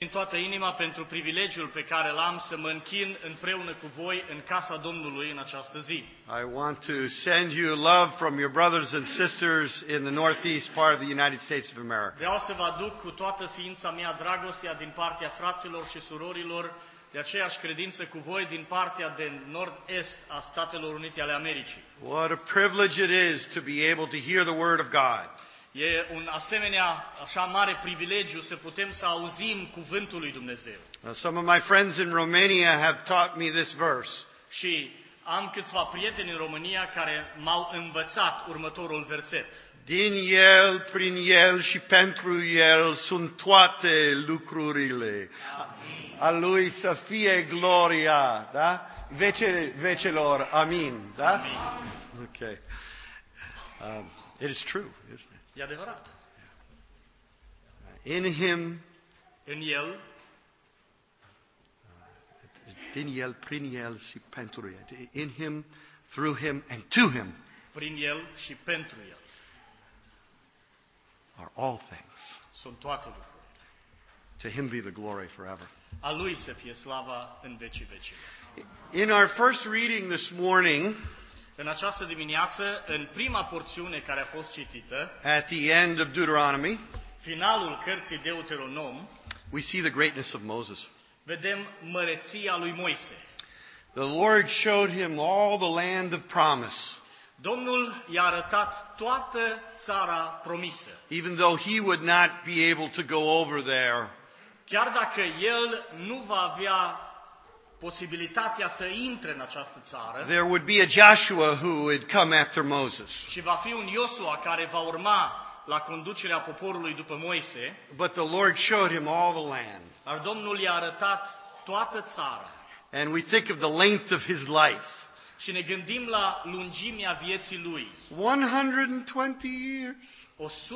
Din toată inima pentru privilegiul pe care l-am să mă închin împreună cu voi în casa Domnului în această zi. I want to send you love from your brothers and sisters in the northeast part of the United States of America. Vreau să vă aduc cu toată ființa mea dragostea din partea fraților și surorilor de aceeași credință cu voi din partea de nord-est a Statelor Unite ale Americii. What a privilege it is to be able to hear the word of God. E un asemenea așa mare privilegiu să putem să auzim cuvântul lui Dumnezeu. Some of my friends in Romania have taught me this verse. Și am câțiva prieteni în România care m-au învățat următorul verset. Din el, prin el și pentru el sunt toate lucrurile. A lui să fie gloria, da? Vecelor, amin, da? Amin. Okay. It is true, isn't it? E adevărat. In him, în el, din el, prin el și pentru el. In him, through him and to him. Prin el și pentru el. Are all things. Sunt toate lucrurile. To him be the glory forever. A lui să fie slava în vecii vecilor. In our first reading this morning, în această dimineață, în prima porțiune care a fost citită, at the end of Deuteronomy, finalul cărții Deuteronom, we see the greatness of Moses. vedem măreția lui Moise. The Lord showed him all the land of promise. Domnul i-a arătat toată țara promisă. Even though he would not be able to go over there, chiar dacă el nu va avea posibilitatea să intre în această țară, there would be a Joshua who would come after Moses. și va fi un Iosua care va urma la conducerea poporului după Moise, But the Lord showed him all the land. dar Domnul i-a arătat toată țara. And we think of the length of his life. Și ne gândim la lungimea vieții lui. 120 years.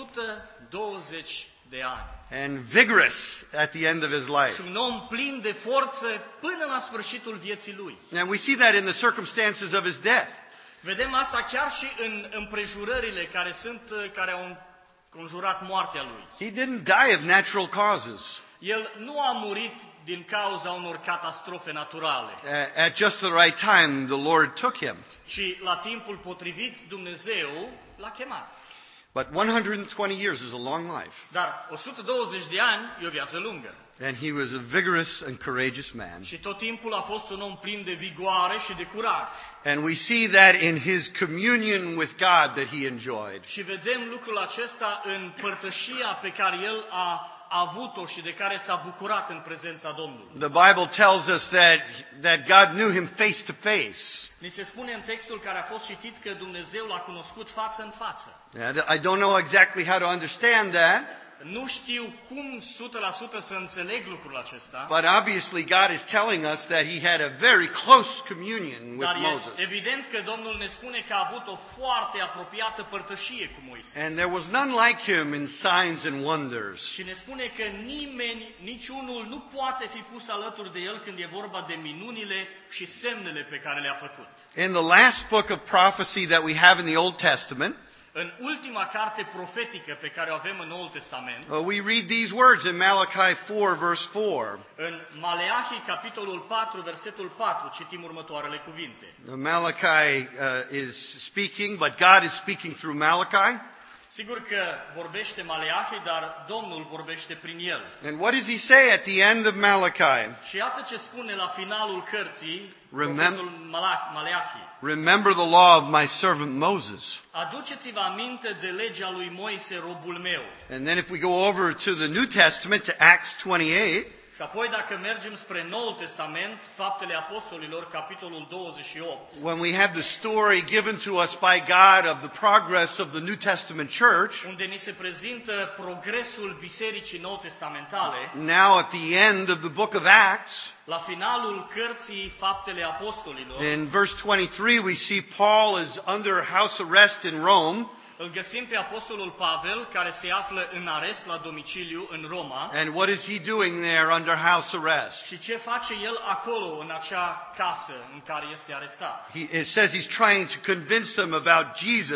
120 de ani. And vigorous at the end of his life. Și un om plin de forță până la sfârșitul vieții lui. And we see that in the circumstances of his death. Vedem asta chiar și în împrejurările care au conjurat moartea lui. He didn't die of natural causes. El nu a murit din cauza unor catastrofe naturale. At just the right time, the Lord took him. Ci la timpul potrivit Dumnezeu l-a chemat. But 120 years is a long life. Dar 120 de ani e o viață lungă. And he was a vigorous and courageous man. Și tot timpul a fost un om plin de vigoare și de curaj. And we see that in his communion with God that he enjoyed. Și vedem lucrul acesta în părtășia pe care el a avut-o și de care s-a bucurat în prezența Domnului. The Bible tells us that God knew him face to face. Ni se spune în textul care a fost citit că Dumnezeu l-a cunoscut față în față. I don't know exactly how to understand that. Nu știu cum 100% să înțeleg lucrul acesta. But obviously God is telling us that he had a very close communion with Dar Moses. e evident că Domnul ne spune că a avut o foarte apropiată părtășie cu Moise. And there was none like him in signs and wonders. Și ne spune că nimeni, niciunul nu poate fi pus alături de el când e vorba de minunile și semnele pe care le-a făcut. In the last book of prophecy that we have in the Old Testament, în ultima carte profetică pe care o avem în Noul Testament, we read these words in Malachi 4 verse 4. în Maleahi capitolul 4 versetul 4 citim următoarele cuvinte. Malachi is speaking, but God is speaking through Malachi. Sigur că vorbește Maleahi, dar Domnul vorbește prin el. And what does he say at the end of Malachi? Și iată ce spune la finalul cărții Remember- Maleahi. Remember the law of my servant Moses. Aduceți-vă aminte de legea lui Moise, robul meu. And then if we go over to the New Testament, to Acts 28, Și apoi dacă mergem spre Noul Testament, Faptele Apostolilor, capitolul 28, when we have the story given to us by God of the progress of the New Testament church, unde ni se prezintă progresul Bisericii Nou Testamentale, now at the end of the book of Acts, la finalul cărții Faptele Apostolilor, in verse 23 we see Paul is under house arrest in Rome. îl găsim pe Apostolul Pavel, care se află în arest la domiciliu în Roma. And what is he doing there under house arrest? Și ce face el acolo, în acea casă în care este arestat? It says he's trying to convince them about Jesus,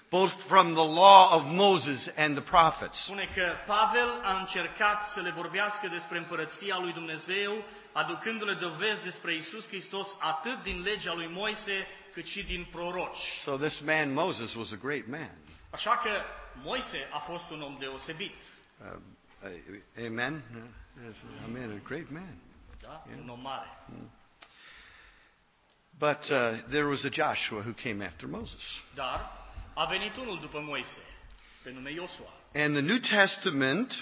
both from the law of Moses and the prophets. Spune că Pavel a încercat să le vorbească despre împărăția lui Dumnezeu, aducându-le dovezi despre Iisus Hristos atât din legea lui Moise, cât și din proroci. So this man Moses was a great man. Așa că Moise a fost un om deosebit. Amen? Yes, amen, a great man. Da? Un om mare. But there was a Joshua who came after Moses. Dar a venit unul după Moise, pe nume Iosua. And the New Testament,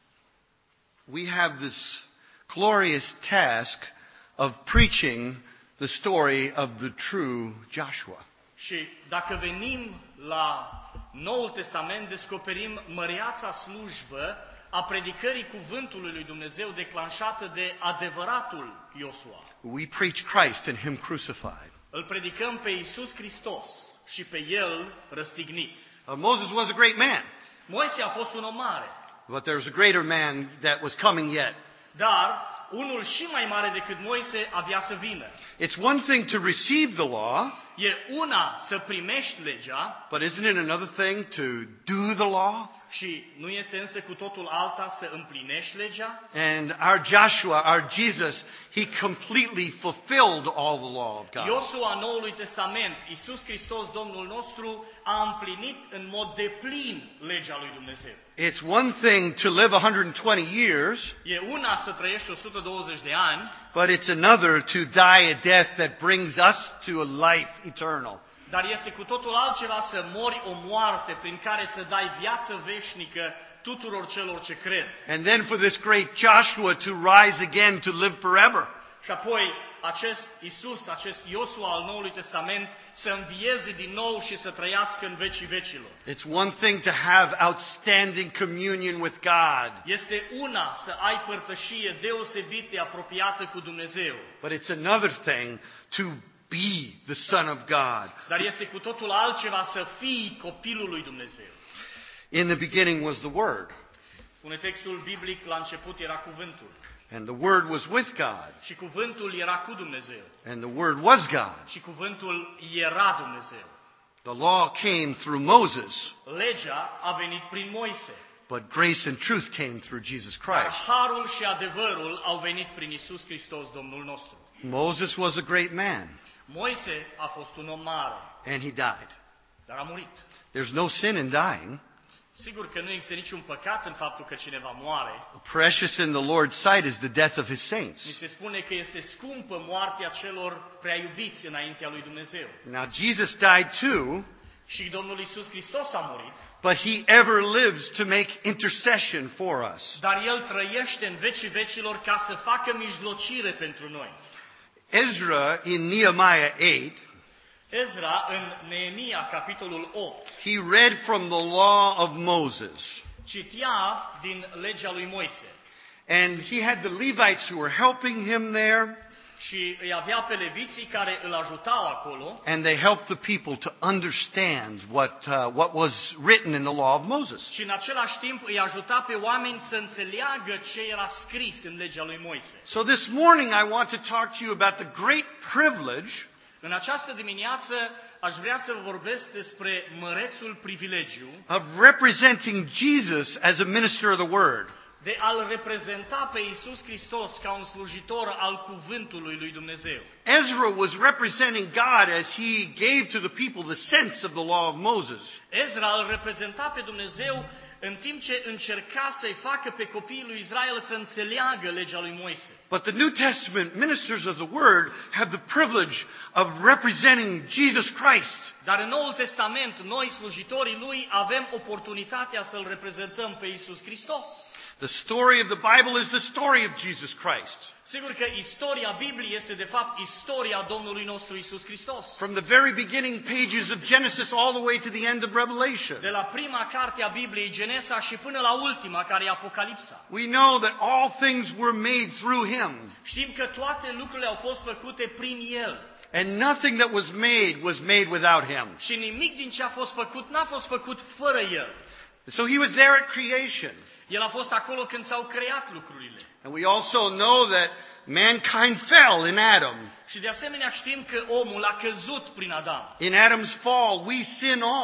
we have this glorious task of preaching the story of the true Joshua. Și dacă venim la Noul Testament, descoperim măreața slujbă a predicării cuvântului lui Dumnezeu declanșată de adevăratul Iosua. We preach Christ and Him crucified. Îl predicăm pe Iisus Hristos și pe El răstignit. Moses was a great man, Moise a fost un om mare, but there was a greater man that was coming yet. dar unul și mai mare decât Moise avea să vină. It's one thing to receive the law, E una să primești legea but isn't it another thing to do the law? și nu este însă cu totul alta să împlinești legea? And our Joshua, our Jesus, he completely fulfilled all the law of God. Iosua Noului Testament, Iisus Hristos Domnul nostru, a împlinit în mod deplin legea lui Dumnezeu. It's one thing to live 120 years, E una să trăiești 120 de ani, but it's another to die a death that brings us to a life eternal. dar este cu totul altceva să mori o moarte prin care să dai viață veșnică tuturor celor ce cred. And then for this great Joshua to rise again to live forever. Și apoi acest Iisus, acest Iosua al Noului Testament să învieze din nou și să trăiască în vecii vecilor. It's one thing to have outstanding communion with God, Este una să ai părtășie deosebit de apropiată cu Dumnezeu, but it's another thing to be the Son of God. dar este cu totul altceva să fii copilul lui Dumnezeu. In the beginning was the Word, Spune textul biblic, la început era cuvântul and the Word was with God, și cuvântul era cu Dumnezeu and the Word was God. și cuvântul era Dumnezeu. The law came through Moses, Legea a venit prin Moise, but grace and truth came through Jesus dar Christ. harul și adevărul au venit prin Iisus Hristos Domnul nostru. Moses was a great man, Moise a fost un om mare, and he died. dar a murit. There's no sin in dying. Sigur că nu există niciun păcat în faptul că cineva moare. Precious in the Lord's sight is the death of His Mi saints. se spune că este scumpă moartea celor prea iubiți înaintea lui Dumnezeu. Now, Jesus died too, Și Domnul Iisus Hristos a murit, but He ever lives to make intercession for us. dar El trăiește în vecii vecilor ca să facă mijlocire pentru noi. Ezra in Nehemiah 8, Ezra, în Neemia, capitolul 8, he read from the law of Moses. citia din legea lui Moise And he had the Levites who were helping him there, și îi avea pe leviții care îl ajutau acolo and they helped the people to understand what was written in the law of Moses. și în același timp îi ajuta pe oameni să înțeleagă ce era scris în legea lui Moise. So this morning I want to talk to you about the great privilege În această dimineață aș vrea să vă vorbesc despre mărețul privilegiu of representing Jesus as a minister of the Word. de a-L reprezenta pe Iisus Hristos ca un slujitor al cuvântului lui Dumnezeu. Ezra was representing God as he gave to the people the sense of the law of Moses. Ezra îl reprezenta pe Dumnezeu în timp ce încerca să-i facă pe copiii lui Israel să înțeleagă legea lui Moise. But the New Testament ministers of the Word have the privilege of representing Jesus Christ. Dar în Noul Testament, noi slujitorii lui avem oportunitatea să-L reprezentăm pe Iisus Hristos. The story of the Bible is the story of Jesus Christ. Sigur că istoria Bibliei este de fapt istoria Domnului nostru Iisus Hristos. From the very beginning pages of Genesis all the way to the end of Revelation. De la prima carte a Bibliei, Genesa, și până la ultima, care e Apocalipsa. We know that all things were made through Him. Știm că toate lucrurile au fost făcute prin El. And nothing that was made without Him. Și nimic din ce a fost făcut n-a fost făcut fără El. So He was there at creation. El a fost acolo când s-au creat lucrurile. And we also know that mankind fell in Adam. Și de asemenea știm că omul a căzut prin Adam. In Adam's fall, we sin all.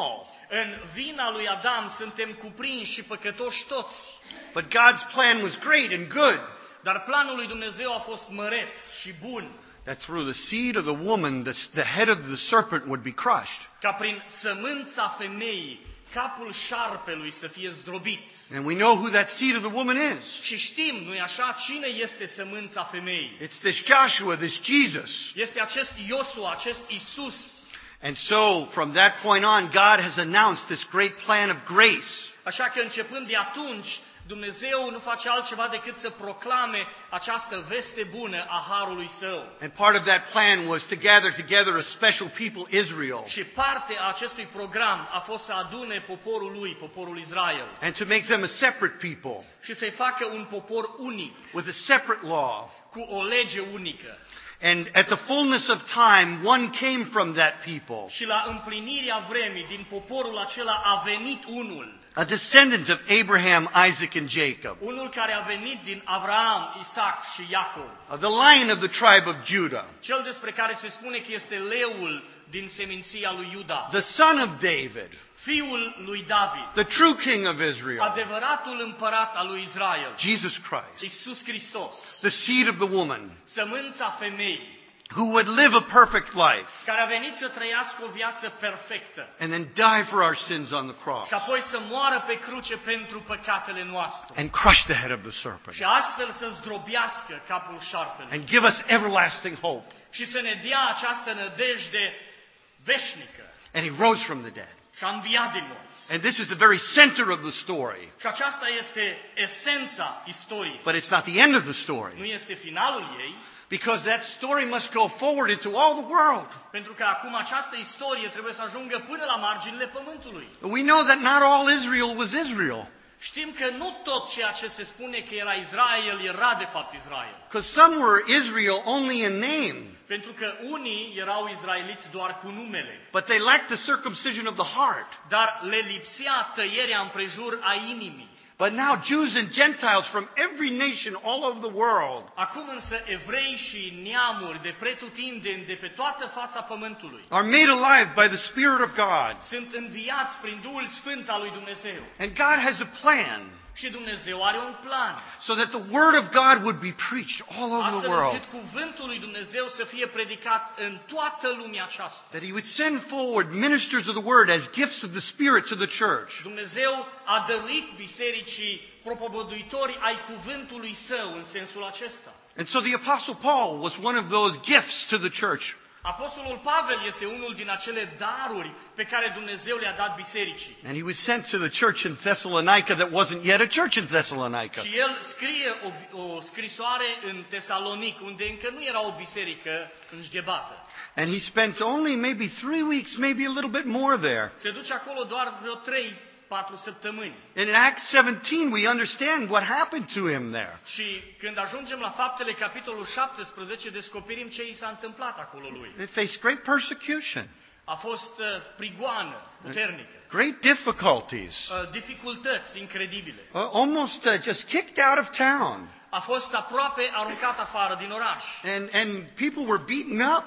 În vina lui Adam suntem cuprinși și păcătoși toți. But God's plan was great and good. Dar planul lui Dumnezeu a fost măreț și bun. That through the seed of the woman, the head of the serpent would be crushed. Ca prin sămânța femeii, capul șarpelui să fie zdrobit. And we know who that seed of the woman is. Și știm, nu-i așa, cine este sămânța femeii? It's this Joshua, this Jesus. Este acest Iosua, acest Isus. And so, from that point on, God has announced this great plan of grace. Așa că începând de atunci, Dumnezeu nu face altceva decât să proclame această veste bună a harului său. And part of that plan was to gather together a special people, Israel, Și parte a acestui program a fost să adune poporul lui, poporul Israel, and to make them a separate people și să-i facă un popor unic, with a separate law. cu o lege unică. And at the fullness of time, one came from that people, Și la împlinirea vremii, din poporul acela a venit unul. a descendant of Abraham, Isaac, and Jacob, Unul care a venit din Avraam, Isaac și Iacov. the lion of the tribe of Judah, Cel despre care se spune că este leul din seminția lui Iuda. the son of David, Fiul lui David. the true king of Israel, Adevăratul împărat al lui Israel. Jesus Christ, Iisus Hristos. the seed of the woman, Sămânța femeii. who would live a perfect life Care a venit să trăiască o viață perfectă. and then die for our sins on the cross Și apoi să moară pe cruce pentru păcatele noastre. and crush the head of the serpent Și astfel să zdrobească capul șarpelui. and give us everlasting hope. Și să ne dea această nădejde veșnică. And he rose from the dead. Și a înviat din morți. And this is the very center of the story. Și aceasta este esența istoriei. But it's not the end of the Nu story, este finalul ei, because that story must go forward into all the world. pentru că acum această istorie trebuie să ajungă până la marginile pământului. We know that not all Israel was Israel, Știm că nu tot ceea ce se spune că era Israel era de fapt Israel. because some were Israel only in name, Pentru că unii erau izraeliți doar cu numele, but they lacked the circumcision of the heart. dar le lipsea tăierea împrejur a inimii. But now Jews and Gentiles from every nation all over the world Acum însă evrei și neamuri de pretutindeni de pe toată fața pământului are made alive by the Spirit of God. sunt înviați prin Duhul Sfânt al lui Dumnezeu. And God has a plan Și Dumnezeu are un plan, so that the Word of God would be preached all over the astfel world. încât cuvântul lui Dumnezeu să fie predicat în toată lumea aceasta. That He would send forward ministers of the Word as gifts of the Spirit to the church. Dumnezeu a dăruit bisericii propovăduitori ai cuvântului său în sensul acesta. And so the Apostle Paul was one of those gifts to the church. Apostolul Pavel este unul din acele daruri pe care Dumnezeu le-a dat bisericii. And he was sent to the church in Thessalonica that wasn't yet a church in Thessalonica. Și el scrie o scrisoare în Tesalonic, unde încă nu era o biserică înșghebată. And he spent only maybe 3 weeks, maybe a little bit more there. Se duce acolo doar vreo 3-4 săptămâni. And in Acts 17, we understand what happened to him there. Și când ajungem la Faptele, capitolul 17, descoperim ce i s-a întâmplat acolo lui. They faced great persecution, A fost prigoană puternică, great difficulties, dificultăți incredibile. almost just kicked out of town. A fost aproape aruncat afară din oraș. And people were beaten up.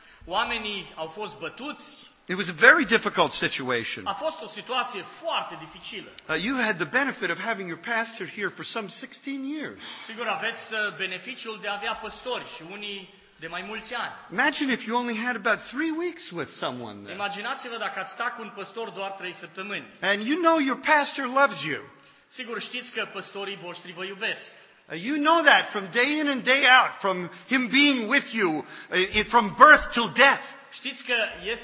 Oamenii au fost bătuți. It was a very difficult situation. A fost o situație foarte dificilă. You had the benefit of having your pastor here for some 16 years. Sigur, aveți beneficiul de a avea păstori și unii de mai mulți ani. Imagine if you only had about 3 weeks with someone there. Imaginați-vă dacă ați sta cu un păstor doar 3 săptămâni. And you know your pastor loves you. Sigur, știți că păstorii voștri vă iubesc. You know that from day in and day out, from him being with you, from birth till death. Știți că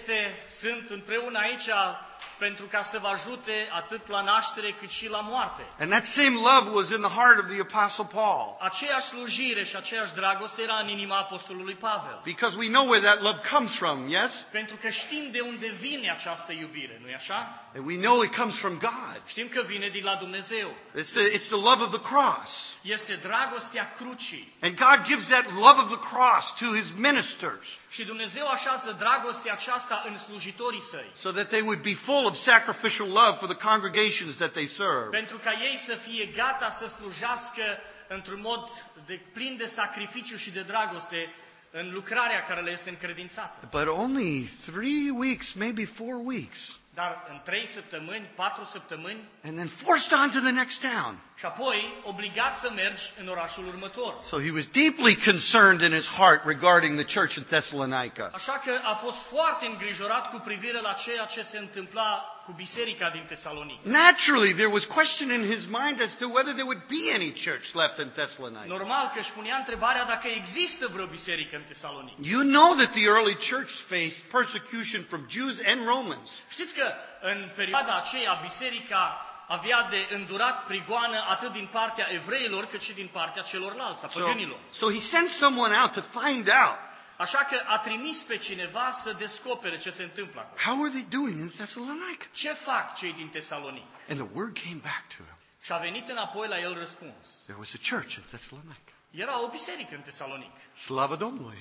sunt împreună aici pentru ca să vă ajute atât la naștere cât și la moarte. And that same love was in the heart of the Apostle Paul. Aceeași slujire și aceeași dragoste era în inima apostolului Pavel. Because we know where that love comes from, yes? Pentru că știm de unde vine această iubire, nu-i așa? And we know it comes from God. Știm că vine din la Dumnezeu. It's the love of the cross. Este dragostea crucii. And God gives that love of the cross to his ministers Și Dumnezeu așează dragostea aceasta în slujitorii săi. so that they would be full of sacrificial love for the congregations that they serve. Pentru ca ei să fie gata să slujească într-un mod plin de sacrificiu și de dragoste în lucrarea care le este încredințată. But only 3 weeks, maybe 4 weeks. Dar în 3 săptămâni, 4 săptămâni, and then forced on to the next town. și apoi obligat să mergi în orașul următor. So he was deeply concerned in his heart regarding the church in Thessalonica. Așa că a fost foarte îngrijorat cu privire la ceea ce se întâmpla cu biserica din Tesalonic. Naturally, there was question in his mind as to whether there would be any church left in Thessalonica. Normal că își punea întrebarea dacă există vreo biserică în Tesalonic. You know that the early church faced persecution from Jews and Romans. Știți că în perioada aceea biserica avea de îndurat prigoană atât din partea evreilor cât și din partea celorlalți, a păgânilor. So he sent someone out to find out. Așa că a trimis pe cineva să descopere ce se întâmplă acolo. How are they doing in Thessalonica? Ce fac cei din Tesalonic? And the word came back to him. Și a venit înapoi la el răspuns. There was a church in Thessalonica. Era o biserică în Tesalonic. Slava Domnului.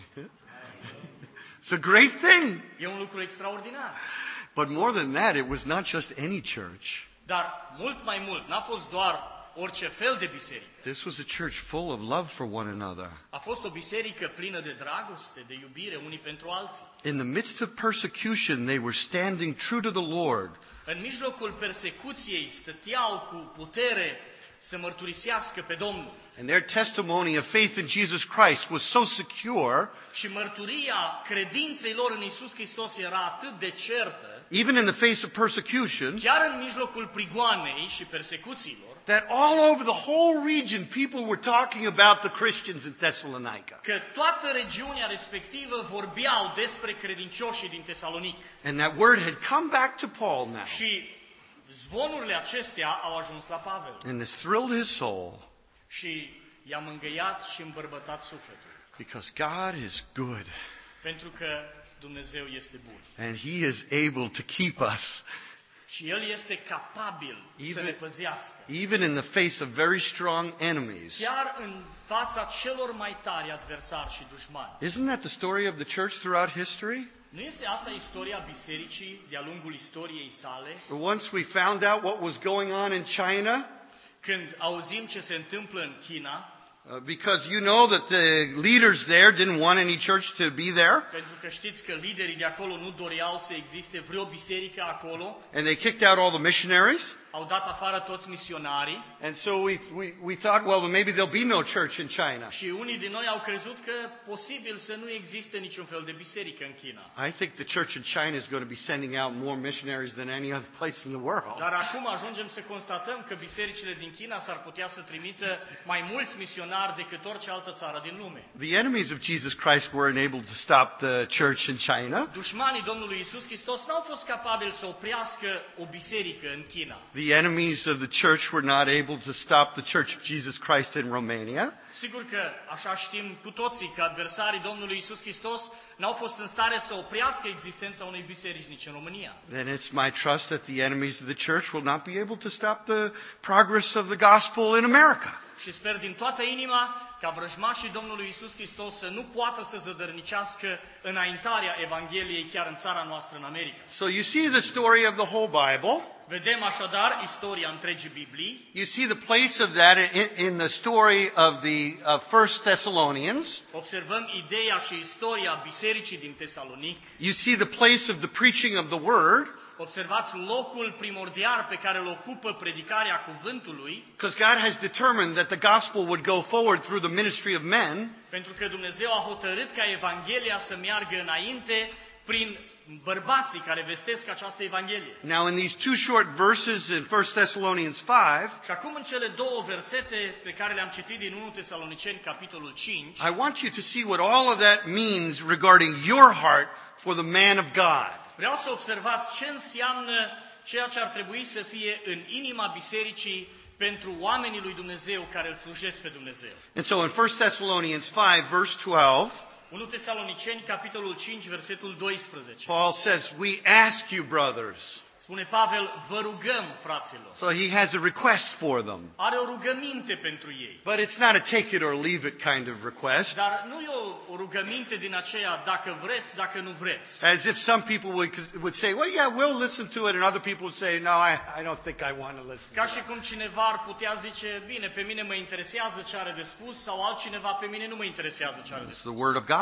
It's a great thing. E un lucru extraordinar. But more than that, it was not just any church. Dar mult mai mult, n-a fost doar orice fel de biserică. This was a church full of love for one another. A fost o biserică plină de dragoste, de iubire unii pentru alții. In the midst of persecution, they were standing true to the Lord. În mijlocul persecuției stăteau cu putere să mărturisească pe Domnul. And their testimony of faith in Jesus Christ was so secure, Și mărturia credinței lor în Iisus Hristos era atât de certă, even in the face of persecution, chiar în mijlocul prigoanei și persecuțiilor, that all over the whole region people were talking about the Christians in Thessalonica. că toată regiunea respectivă vorbeau despre credincioșii din Tesalonic. And that word had come back to Paul now. Și zvonurile acestea au ajuns la Pavel. And this thrilled his soul Și i-a mângâiat și îmbărbătat sufletul. because God is good Pentru că Dumnezeu este bun. and He is able to keep us Și El este capabil să ne păzească. even in the face of very strong enemies. Chiar în fața celor mai tari adversari și dușmani. Isn't that the story of the church throughout history? Nu este asta istoria bisericii de-a lungul istoriei sale? Once we found out what was going on in China, Când auzim ce se întâmplă în China, because you know that the leaders there didn't want any church to be there, pentru că știți că liderii de acolo nu doreau să existe vreo biserică acolo, and they kicked out all the missionaries. au dat afară toți misionarii And so we thought, well, maybe there'll be no church in China. și unii din noi au crezut că posibil să nu existe niciun fel de biserică în China. I think the church in China is going to be sending out more missionaries than any other place in the world. Dar acum ajungem să constatăm că bisericile din China s-ar putea să trimită mai mulți misionari decât orice altă țară din lume. The enemies of Jesus Christ weren't able to stop the church in China. Dușmanii Domnului Iisus Hristos n-au fost capabili să oprească o biserică în China. The enemies of the church were not able to stop the church of Jesus Christ in Romania. Sigur că așa știm cu toții că adversarii Domnului Iisus Hristos n-au fost în stare să oprească existența unei biserici nici în România. Then it's my trust that the enemies of the church will not be able to stop the progress of the gospel in America. Și sper din toată inima ca vrăjmașii Domnului Iisus Hristos să nu poată să zădărnicească înaintarea Evangheliei chiar în țara noastră, în America. So you see the story of the whole Bible. Vedem așadar istoria întregii Biblii. You see the place of that in the story of the First Thessalonians. Observăm ideea și istoria bisericii din Tesalonic. You see the place of the preaching of the word. Observați locul primordial pe care îl ocupă predicarea cuvântului, Because God has determined that the gospel would go forward through the ministry of men. pentru că Dumnezeu a hotărât ca Evanghelia să meargă înainte prin bărbații care vestesc această Evanghelie. Now in these two short verses in 1 Thessalonians 5, Și acum în cele două versete pe care le-am citit din 1 Tesaloniceni, capitolul 5, I want you to see what all of that means regarding your heart for the man of God. vreau să observați ce înseamnă ceea ce ar trebui să fie în inima bisericii pentru oamenii lui Dumnezeu care îl slujesc pe Dumnezeu. And so in 1 Thessalonians 5 verse 12, 1 Tesaloniceni, capitolul 5, versetul 12. Paul says, we ask you, brothers. Spune Pavel, vă rugăm, fraților. So he has a request for them. Are o rugăminte pentru ei. But it's not a take it or leave it kind of request. Dar nu e o rugăminte din aceea, dacă vreți, dacă nu vreți. As if some people would say, well, yeah, we'll listen to it. And other people would say, no, I don't think I want to listen to Ca și it. cum cineva ar putea zice, bine, pe mine mă interesează ce are de spus, sau altcineva, pe mine nu mă interesează ce are de It's spus. the word of God.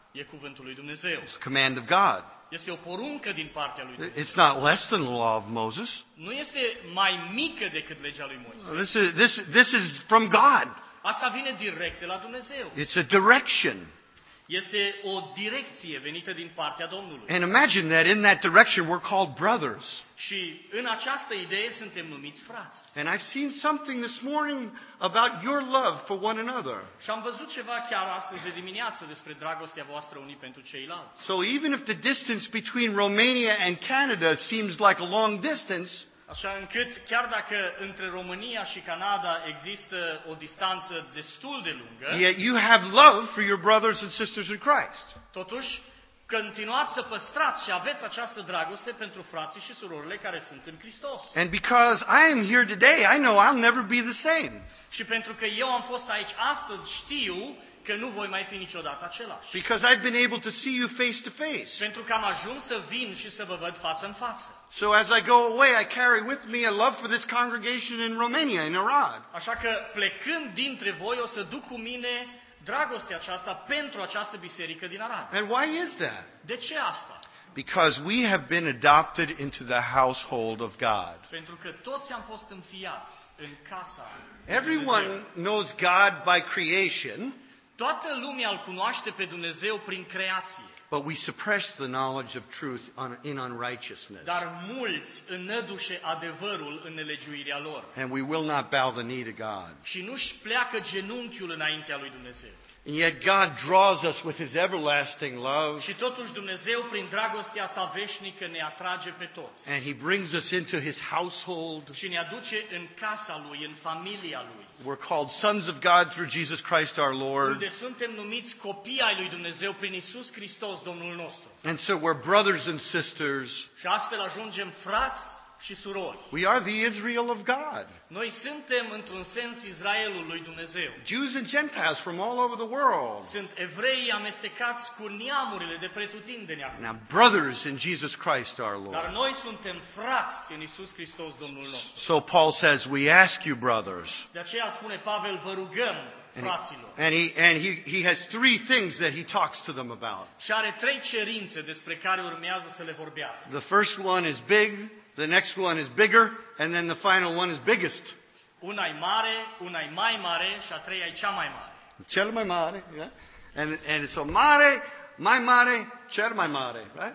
E cuvântul lui Dumnezeu. It's a command of God. Este o poruncă din partea lui Dumnezeu. It's not less than the law of Moses. Nu este mai mică decât legea lui Moise. This is from God. Asta vine direct de la Dumnezeu. It's a direction. Este o direcție venită din partea Domnului. And imagine that in that direction we're called brothers. Și în această idee suntem numiți frați. And I've seen something this morning about your love for one another. Și am văzut ceva chiar astăzi de dimineață despre dragostea voastră unii pentru ceilalți. So even if the distance between Romania and Canada seems like a long distance, Așa încât, chiar dacă între România și Canada există o distanță destul de lungă, yet you have love for your brothers and sisters in Christ. totuși, continuați să păstrați și aveți această dragoste pentru frații și surorile care sunt în Hristos. And because I am here today, I know I'll never be the same. Și pentru că eu am fost aici astăzi, știu că nu voi mai fi niciodată același. Because I've been able to see you face to face. Pentru că am ajuns să vin și să vă văd față în față. So as I go away, I carry with me a love for this congregation in Romania, in Arad. Așa că plecând dintre voi o să duc cu mine dragostea aceasta pentru această biserică din Arad. And why is that? De ce asta? Because we have been adopted into the household of God. Pentru că toți am fost înfiați în casa lui Everyone Dumnezeu. knows God by creation, Toată lumea îl cunoaște pe Dumnezeu prin creație. but we suppress the knowledge of truth in unrighteousness. Dar mulți înnădușe adevărul în nelegiuirea lor. And we will not bow the knee to God. Și nu-și pleacă genunchiul înaintea lui Dumnezeu. And yet God draws us with His everlasting love, Și totuși Dumnezeu, prin dragostea sa veșnică, ne atrage pe toți. and He brings us into His household. Și ne aduce în casa Lui, în familia Lui. We're called sons of God through Jesus Christ our Lord. Unde suntem numiți copii ai lui Dumnezeu prin Isus Hristos, Domnul nostru. And so we're brothers and sisters. Și astfel ajungem frați și surori. We are the Israel of God. Noi suntem, într-un sens, Israelul lui Dumnezeu. Jews and Gentiles from all over the world. Sunt evrei amestecați cu neamurile de pretutindeni acum. Now, brothers in Jesus Christ our Dar Lord. noi suntem frați în Isus Hristos, Domnul nostru. So Paul says, we ask you, brothers. De aceea spune Pavel, vă rugăm, fraților. And he has three things that he talks to them about. Și are 3 cerințe despre care urmează să le vorbească. The first one is big, the next one is bigger, and then the final one is biggest. Una e mare, una e mai mare și a treia e cea mai mare. Cel mai mare, yeah? And so mare, mai mare, cel mai mare, right?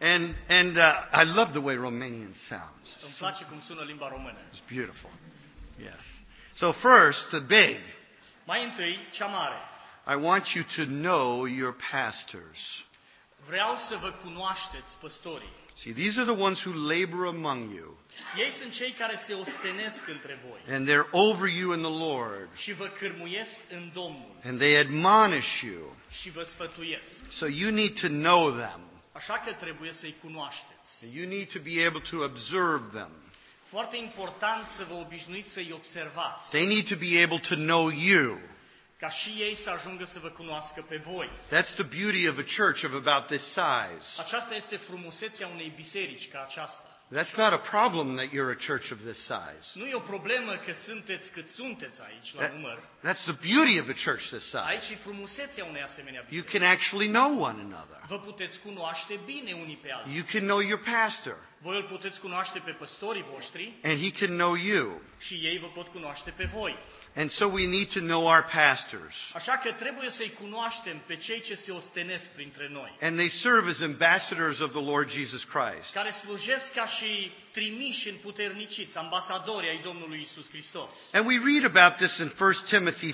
And I love the way Romanian sounds. Îmi place cum sună limba română. It's beautiful. Yes. So first, the big. Mai întâi, cea mare. I want you to know your pastors. Vreau să vă cunoașteți păstorii. See, these are the ones who labor among you, Ei sunt cei care se ostenesc între voi and they're over you in the Lord, și vă cârmuiesc în Domnul and they admonish you. și vă sfătuiesc. So you need to know them. Așa că trebuie să-i cunoașteți. You need to be able to observe them. Foarte important să vă obișnuiți să-i observați, They need to be able to know you. ca și ei să ajungă să vă cunoască pe voi. That's the beauty of a church of about this size. Aceasta este frumusețea unei biserici ca aceasta. That's not a problem that you're a church of this size. Nu e o problemă că sunteți cât sunteți aici la număr. That's the beauty of a church this size. Aici e frumusețea unei asemenea You biserici. can actually know one another. Vă puteți cunoaște bine unii pe alții. You can know your pastor, Voi îl puteți cunoaște pe păstorii voștri and he can know you. și ei vă pot cunoaște pe voi. And so we need to know our pastors. Așa că trebuie să-i cunoaștem pe cei ce se ostenesc printre noi, And they serve as ambassadors of the Lord Jesus Christ. care slujesc ca și trimiși împuterniciți, ambasadori ai Domnului Isus Hristos. And we read about this in 1 Timothy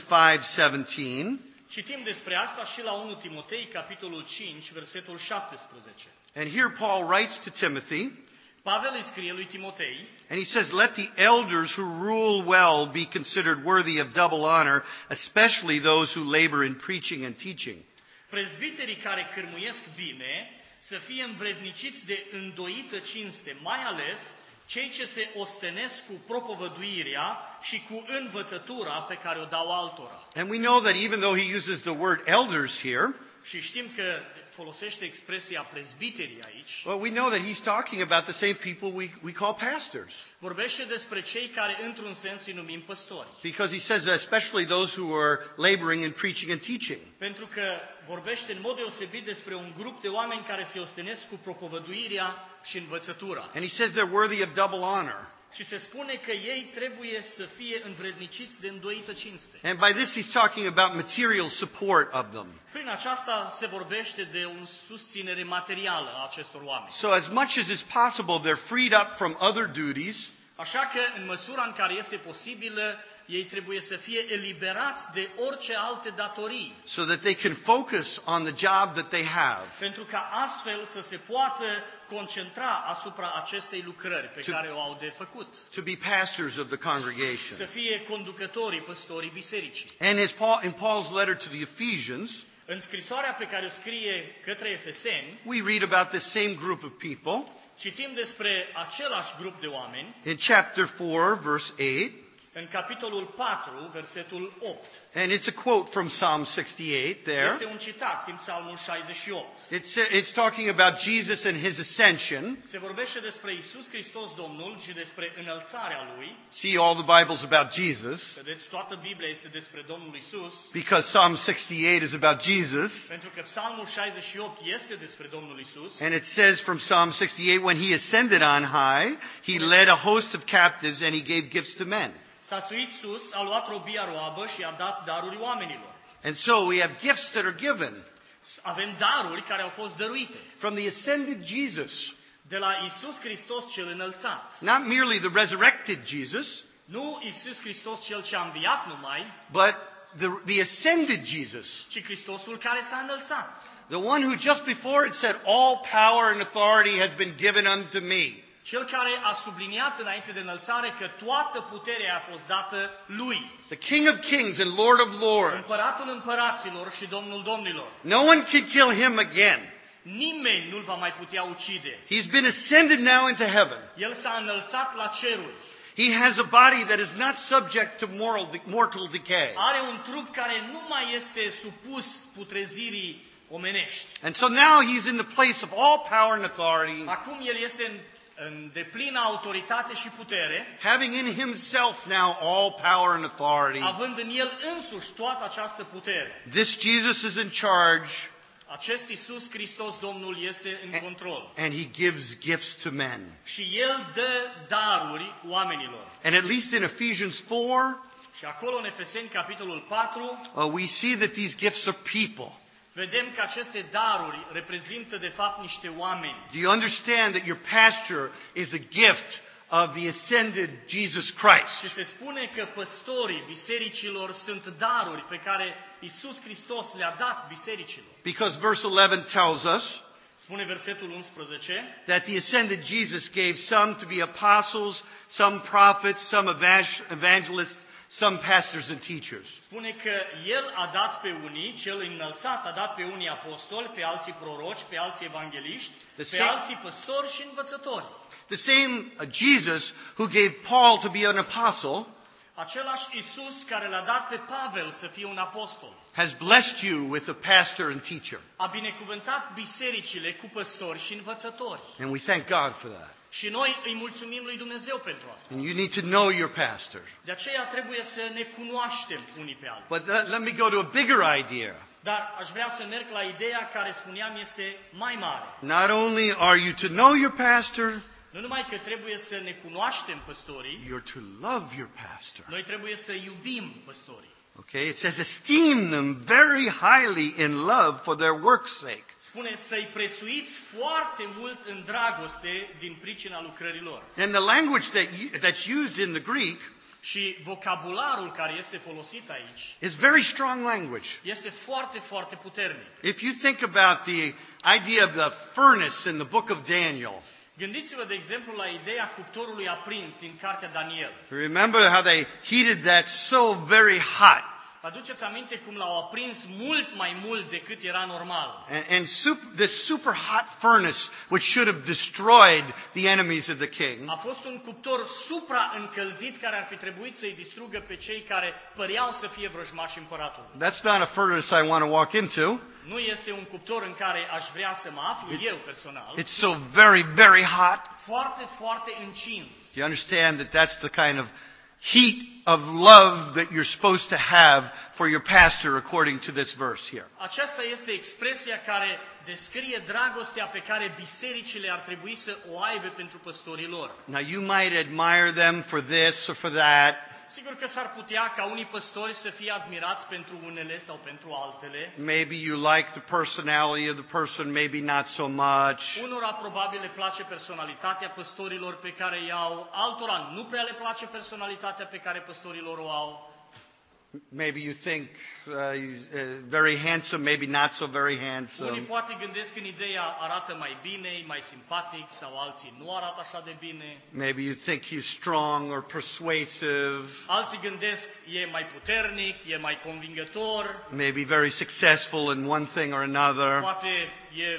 5:17. Citim despre asta și la 1 Timotei, capitolul 5, versetul 17. And here Paul writes to Timothy, Pavel îi scrie lui Timotei, and he says, "Let the elders who rule well be considered worthy of double honor, especially those who labor in preaching and teaching." prezbiterii care cârmuiesc bine să fie învredniciți de îndoită cinste, mai ales cei ce se ostenesc cu propovăduirea și cu învățătura pe care o dau altora. And we know that even though he uses the word elders here, Și știm că, folosește expresia prezbiterii aici, well, we know that he's talking about the same people we call pastors. vorbește despre cei care, într-un sens, îi numim păstori. Because he says especially those who are laboring in preaching and teaching. Pentru că vorbește în mod deosebit despre un grup de oameni care se ostenesc cu propovăduirea și învățătura. And he says they're worthy of double honor. Și se spune că ei trebuie să fie învredniciți de îndoită cinste. And by this he's talking about material support of them. Prin aceasta se vorbește de o susținere materială a acestor oameni. So as much as is possible, they're freed up from other duties. Așa că, în măsura în care este posibilă, ei trebuie să fie eliberați de orice alte datorii, So that they can focus on the job that they have. pentru ca astfel să se poată concentra asupra acestei lucrări pe care o au de făcut. To be pastors of the Să congregation. fie conducătorii, păstorii bisericii. And in Paul's letter to the Ephesians, În scrisoarea pe care o scrie către Efeseni, we read about this same group of people. citim despre același grup de oameni In chapter 4, verse 8, în capitolul 4, versetul 8. and it's a quote from Psalm 68 there. Este un citat din Psalmul 68. It's talking about Jesus and his ascension. Se vorbește despre Iisus Hristos Domnul și despre înălțarea Lui. See all the Bibles about Jesus, Vedeți, toată Biblia este despre Domnul Iisus, because Psalm 68 is about Jesus. pentru că Psalmul 68 este despre Domnul Iisus. And it says from Psalm 68, when he ascended on high, he led a host of captives and he gave gifts to men. S-a suit sus, a luat robia roabă și a dat daruri oamenilor. And so we have gifts that are given Avem daruri care au fost dăruite from the ascended Jesus, de la Iisus Hristos cel înălțat. not merely the resurrected Jesus, Nu Iisus Hristos cel ce a înviat numai, but the ascended Jesus, ci Hristosul care s-a înălțat. the one who just before it said, all power and authority has been given unto me. Cel care a subliniat înainte de înălțare că toată puterea a fost dată lui. The King of Kings and Lord of Lords. Împăratul împăraților și Domnul domnilor. No one can kill him again. Nimeni nu-l va mai putea ucide. He's been ascended now into heaven. El s-a înălțat la ceruri. He has a body that is not subject to mortal decay. Are un trup care nu mai este supus putrezirii omenești. And so now he's in the place of all power and authority, Acum el este în deplină autoritate și putere, having in himself now all power and authority. având în el însuși toată această putere. This Jesus is in charge, Acest Iisus Hristos Domnul este în control. and he gives gifts to men. Și el dă daruri oamenilor. And at least in Ephesians 4, Și acolo în Efeseni, capitolul 4, we see that these gifts are people. vedem că aceste daruri reprezintă de fapt niște oameni. Do you understand that your pastor is a gift of the ascended Jesus Christ? Și se spune că păstorii bisericilor sunt daruri pe care Iisus Hristos le-a dat bisericilor. Because verse 11 tells us Spune versetul 11 that the ascended Jesus gave some to be apostles, some prophets, some evangelists, some pastors and teachers. Spune că El a dat pe unii, cel înălțat a dat pe unii apostoli, pe alții proroci, pe alții evangeliști, pe alții păstori și învățători. The same Jesus who gave Paul to be an apostle Același Iisus care l-a dat pe Pavel să fie un apostol. has blessed you with a pastor and teacher. A binecuvântat bisericile cu păstori și învățători. And we thank God for that. Și noi îi mulțumim lui Dumnezeu pentru asta. And you need to know your pastor. De aceea trebuie să ne cunoaștem unii pe alții. But let me go to a bigger idea. Dar aș vrea să merg la ideea care, spuneam, este mai mare. Not only are you to know your pastor, Nu numai că trebuie să ne cunoaștem păstorii, you're to love your pastor. noi trebuie să iubim păstorii. Okay, it says esteem them very highly in love for their work's sake. Spune să-i prețuiți foarte mult în dragoste din pricina lucrărilor. And the language that's used in the Greek Și vocabularul care este folosit aici is very strong language. este foarte, foarte puternic. If you think about the idea of the furnace in the book of Daniel, Gândiți-vă, de exemplu, la ideea cuptorului aprins din cartea Daniel. remember how they heated that so very hot. Aduceți aminte cum l-au aprins mult mai mult decât era normal. And this super hot furnace, which should have destroyed the enemies of the king, A fost un cuptor supraîncălzit care ar fi trebuit să-i distrugă pe cei care păreau să fie vrăjmași împăratului. that's not a furnace I want to walk into. Nu este un cuptor în care aș vrea să mă aflu eu personal. It's so very, very hot. Foarte, foarte încins. You understand that that's the kind of heat of love that you're supposed to have for your pastor according to this verse here. Aceasta este expresia care descrie dragostea pe care bisericile ar trebui să o aibă pentru păstorii lor. Now you might admire them for this or for that. Sigur că s-ar putea ca unii păstori să fie admirați pentru unele sau pentru altele. Maybe you like the personality of the person, maybe not so much. Unora probabil le place personalitatea păstorilor pe care îi au, altora nu prea le place personalitatea pe care păstorilor o au. Maybe you think he's very handsome, maybe not so very Unii handsome. poate gândesc în ideea arată mai bine, e mai simpatic, sau alții nu arată așa de bine. Maybe you think he's strong or persuasive. Alții gândesc e mai puternic, e mai convingător, Maybe very successful in one thing or another. poate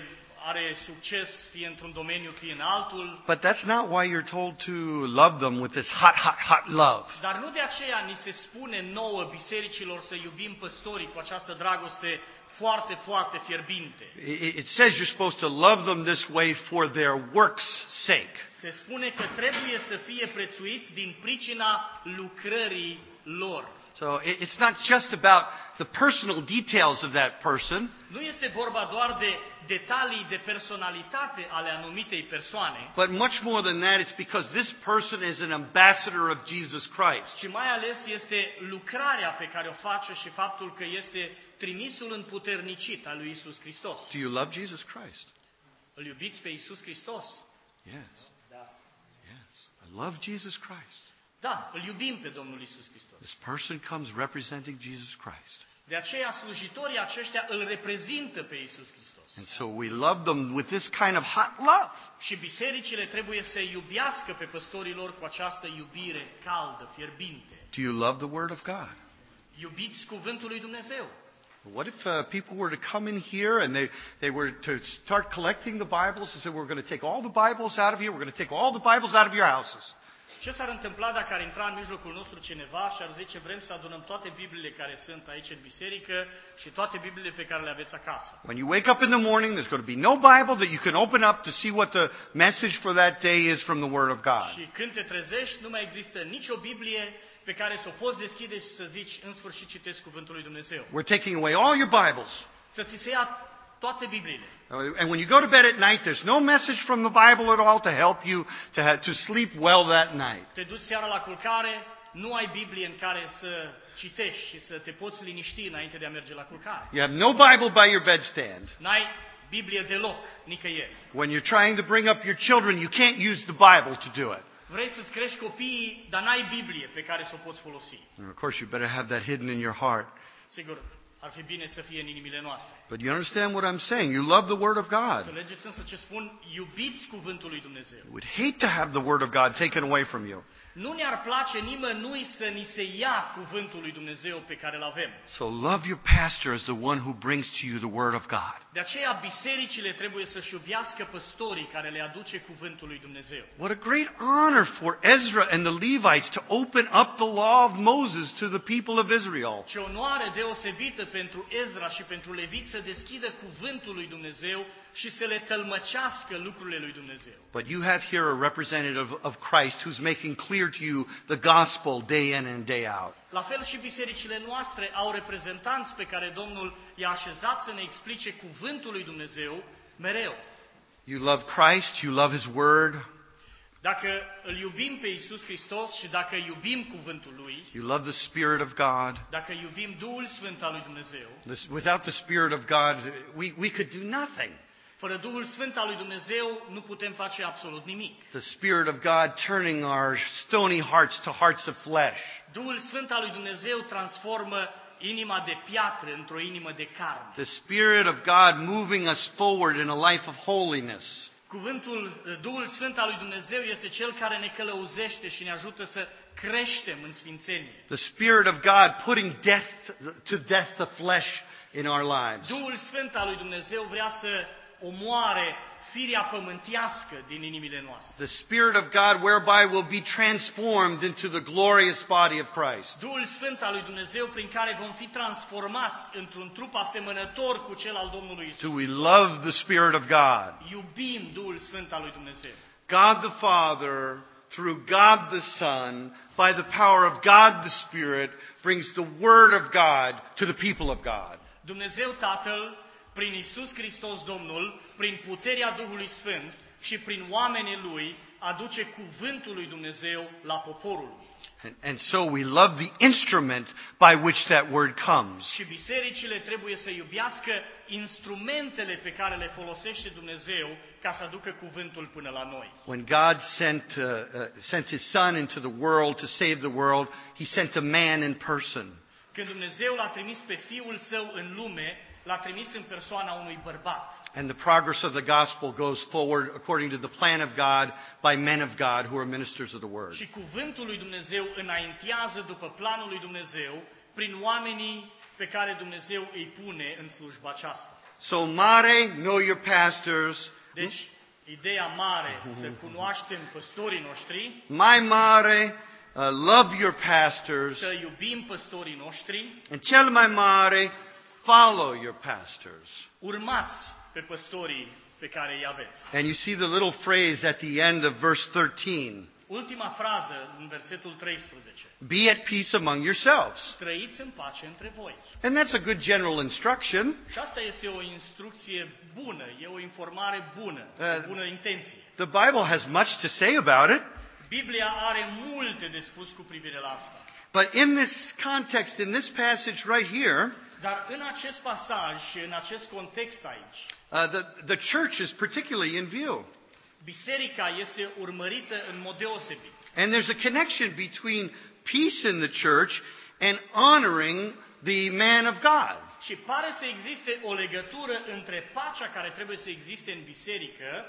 are succes fie într-un domeniu, fie în altul. But that's not why you're told to love them with this hot, hot, hot love. Dar nu de aceea ni se spune nouă bisericilor să iubim păstorii cu această dragoste foarte, foarte fierbinte. It says you're supposed to love them this way for their work's sake. Se spune că trebuie să fie prețuiți din pricina lucrării lor. So it's not just about the personal details of that person, Nu este vorba doar de detalii de personalitate ale anumitei persoane, but much more than that, it's because this person is an ambassador of Jesus Christ. ci mai ales este lucrarea pe care o face și faptul că este trimisul împuternicit al lui Isus Hristos. Do you love Jesus Christ? Îl iubiți pe Isus Hristos? Yes. Da. Yes. I love Jesus Christ. Da, îl iubim pe Domnul Isus Hristos. This person comes representing Jesus Christ. De aceea slujitorii aceștia îl reprezintă pe Isus Hristos. And so we love them with this kind of hot love. Și bisericile trebuie să iubească pe păstorii lor cu această iubire caldă, fierbinte. Do you love the Word of God? Iubiți cuvântul lui Dumnezeu. What if people were to come in here and they were to start collecting the Bibles and say, we're going to take all the Bibles out of here, we're going to take all the Bibles out of your houses? Ce s-ar întâmpla dacă ar intra în mijlocul nostru cineva și ar zice, vrem să adunăm toate Bibliile care sunt aici în biserică și toate Bibliile pe care le aveți acasă? When you wake up in the morning, there's going to be no Bible that you can open up to see what the message for that day is from the Word of God. Și când te trezești, nu mai există nicio Biblie pe care să o poți deschide și să zici, în sfârșit citesc cuvântul lui Dumnezeu. We're taking away all your Bibles. Să ți se ia toate Bibliile. And when you go to bed at night, there's no message from the Bible at all to help you to sleep well that night. Te duci seara la culcare, nu ai Biblie în care să citești și să te poți liniști înainte de a merge la culcare. You have no Bible by your bedstand. N-ai Biblie deloc, nicăieri. When you're trying to bring up your children, you can't use the Bible to do it. Vrei să-ți crești copiii, dar n-ai Biblie pe care să o poți folosi. And of course, you better have that hidden in your heart. Sigur, ar fi bine să fie în inimile noastre. But you understand what I'm saying? You love the Word of God. Înțelegeți însă ce spun? Iubiți cuvântul lui Dumnezeu. You would hate to have the Word of God taken away from you. Nu ne-ar place nimănui să ni se ia cuvântul lui Dumnezeu pe care îl avem. So love your pastor as the one who brings to you the Word of God. De aceea bisericile trebuie să-și iubească păstorii care le aduce cuvântul lui Dumnezeu. What a great honor for Ezra and the Levites to open up the law of Moses to the people of Israel. Ce onoare deosebită pentru Ezra și pentru Levit să deschidă cuvântul lui Dumnezeu și să le tălmăcească lucrurile lui Dumnezeu. But you have here a representative of Christ who's making clear to you the gospel day in and day out. La fel și bisericile noastre au reprezentanți pe care Domnul i-a așezat să ne explice cuvântul lui Dumnezeu mereu. You love Christ, you love His Word, Dacă îl iubim pe Iisus Hristos și dacă iubim cuvântul lui, you love the Spirit of God. dacă iubim Duhul Sfânt al lui Dumnezeu, Without the Spirit of God, we could do nothing. fără Duhul Sfânt al lui Dumnezeu nu putem face absolut nimic. The Spirit of God turning our stony hearts to hearts of flesh. Duhul Sfânt al lui Dumnezeu transformă inima de piatră într-o inimă de carne. The Spirit of God moving us forward in a life of holiness. Duhul Sfânt al lui Dumnezeu este Cel care ne călăuzește și ne ajută să creștem în sfințenie. The Spirit of God putting to death the flesh in our lives. Duhul Sfânt al lui Dumnezeu vrea să omoare firea pământească din inimile noastre. The Spirit of God whereby will be transformed into the glorious body of Christ. Duhul Sfânt al lui Dumnezeu prin care vom fi transformați într-un trup asemănător cu cel al Domnului Isus. Do we love the Spirit of God? Iubim Duhul Sfânt al lui Dumnezeu. God the Father, through God the Son, by the power of God the Spirit, brings the Word of God to the people of God. Dumnezeu Tatăl, prin Isus Hristos Domnul, prin puterea Duhului Sfânt și prin oamenii Lui, aduce cuvântul lui Dumnezeu la poporul lui. And so we love the instrument by which that word comes. Și bisericile trebuie să iubească instrumentele pe care le folosește Dumnezeu ca să aducă cuvântul până la noi. When God sent His Son into the world to save the world, He sent a man in person. Când Dumnezeu l-a trimis pe Fiul Său în lume, l-a trimis în persoana unui bărbat. And the progress of the gospel goes forward according to the plan of God by men of God who are ministers of the word. Și cuvântul lui Dumnezeu înaintează după planul lui Dumnezeu prin oamenii pe care Dumnezeu îi pune în slujba aceasta. So mare, know your pastors. Deci, ideea mare, să cunoaștem păstorii noștri, Mai mare, love your pastors. să iubim păstorii noștri, And cel mai mare, follow your pastors. urmați pe păstorii pe care îi aveți. And you see the little phrase at the end of verse 13. Ultima frază în versetul 13. Be at peace among yourselves. Trăiți în pace între voi. And that's a good general instruction. Și asta este o instrucție bună, e o informare bună, o bună intenție. The Bible has much to say about it. Biblia are multe de spus cu privire la asta. But in this context, in this passage right here, Dar în acest pasaj și în acest context aici, the church is particularly in view. biserica este urmărită în mod deosebit. And there's a connection between peace in the church and honoring the man of God. Și pare să existe o legătură între pacea care trebuie să existe în biserică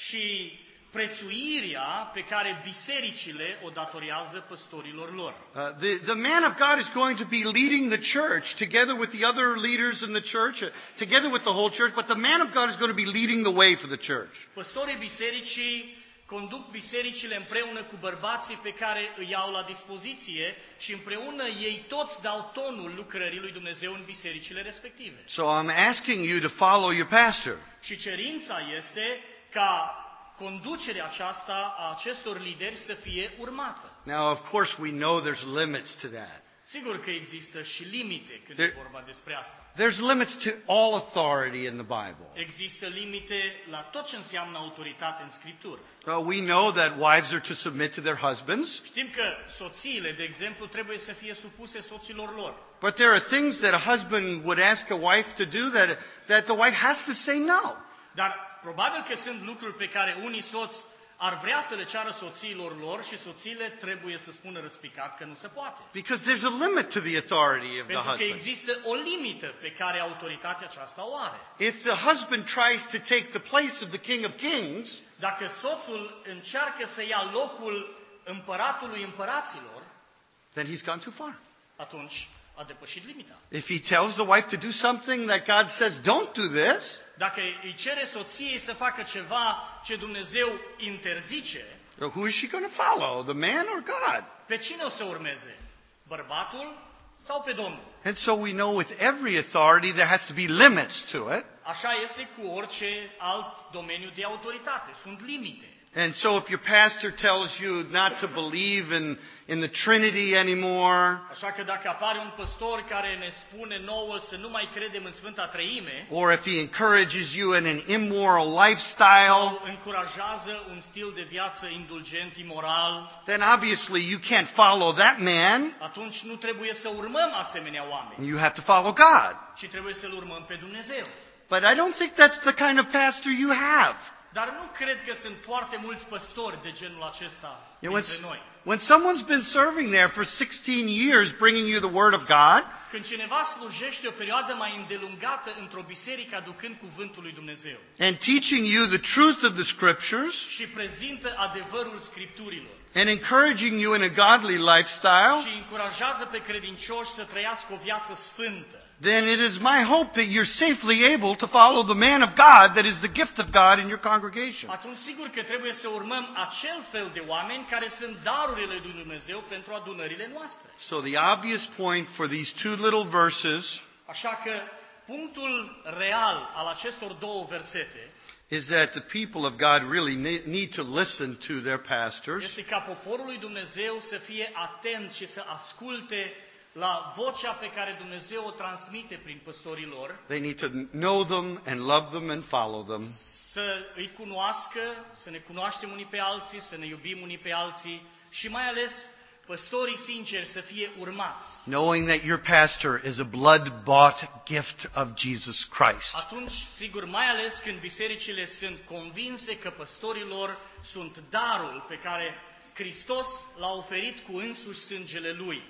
și prețuirea pe care bisericile o datorează păstorilor lor. The man of God is going to be leading the church together with the other leaders in the church, together with the whole church, but the man of God is going to be leading the way for the church. Păstorii bisericii conduc bisericile împreună cu bărbații pe care îi iau la dispoziție și împreună ei toți dau tonul lucrării lui Dumnezeu în bisericile respective. So I'm asking you to follow your pastor. Și cerința este ca conducerea aceasta a acestor lideri să fie urmată. Now, of course, we know there's limits to that. Sigur că există și limite când e vorba despre asta. There's limits to all authority in the Bible. Există limite la tot ce înseamnă autoritate în Scriptură. We know that wives are to submit to their husbands, Știm că soțiile, de exemplu, trebuie să fie supuse soților lor. but there are things that a husband would ask a wife to do that the wife has to say no. Dar probabil că sunt lucruri pe care unii soți ar vrea să le ceară soțiilor lor și soțiile trebuie să spună răspicat că nu se poate. Because there's a limit to the authority of the Pentru că husband. există o limită pe care autoritatea aceasta o are. If the husband tries to take the place of the King of Kings, Dacă soțul încearcă să ia locul împăratului împăraților, then he's gone too far. atunci a depășit limita. If he tells the wife to do something that God says, don't do this, Dacă îi cere soției să facă ceva ce Dumnezeu interzice, who is she going to follow, the man or God? pe cine o să urmeze? Bărbatul sau pe Domnul? And so we know with every authority there has to be limits to it. Așa este cu orice alt domeniu de autoritate. Sunt limite. And so if your pastor tells you not to believe in the Trinity anymore, Așa că dacă apare un păstor care ne spune nouă să nu mai credem în Sfânta Treime, or if he encourages you in an immoral lifestyle, sau încurajează un stil de viață indulgent, imoral, then obviously you can't follow that man. atunci nu trebuie să urmăm asemenea oameni, You have to follow God. ci trebuie să-L urmăm pe Dumnezeu. But I don't think that's the kind of pastor you have. Dar nu cred că sunt foarte mulți păstori de genul acesta You know, dintre noi. when someone's been serving there for 16 years, bringing you the Word of God, Când cineva slujește o perioadă mai îndelungată într-o biserică aducând cuvântul lui Dumnezeu and teaching you the truth of the Scriptures, și prezintă adevărul Scripturilor, and encouraging you in a godly lifestyle, și încurajează pe credincioși să trăiască o viață sfântă, then it is my hope that you're safely able to follow the man of God that is the gift of God in your congregation. atunci sigur că trebuie să urmăm acel fel de oameni care sunt darurile lui Dumnezeu pentru adunările noastre. So the obvious point for these two little verses Așa că punctul real al acestor două versete is that the people of God really need to listen to their pastors. este ca poporul lui Dumnezeu să fie atent și să asculte la vocea pe care Dumnezeu o transmite prin păstorii lor, They need to know them and love them and follow them. să îi cunoască, să ne cunoaștem unii pe alții, să ne iubim unii pe alții și mai ales păstorii sinceri să fie urmați. Knowing that your pastor is a blood-bought gift of Jesus Christ. Atunci, sigur, mai ales când bisericile sunt convinse că păstorii lor sunt darul pe care Hristos l-a oferit cu însuși sângele Lui.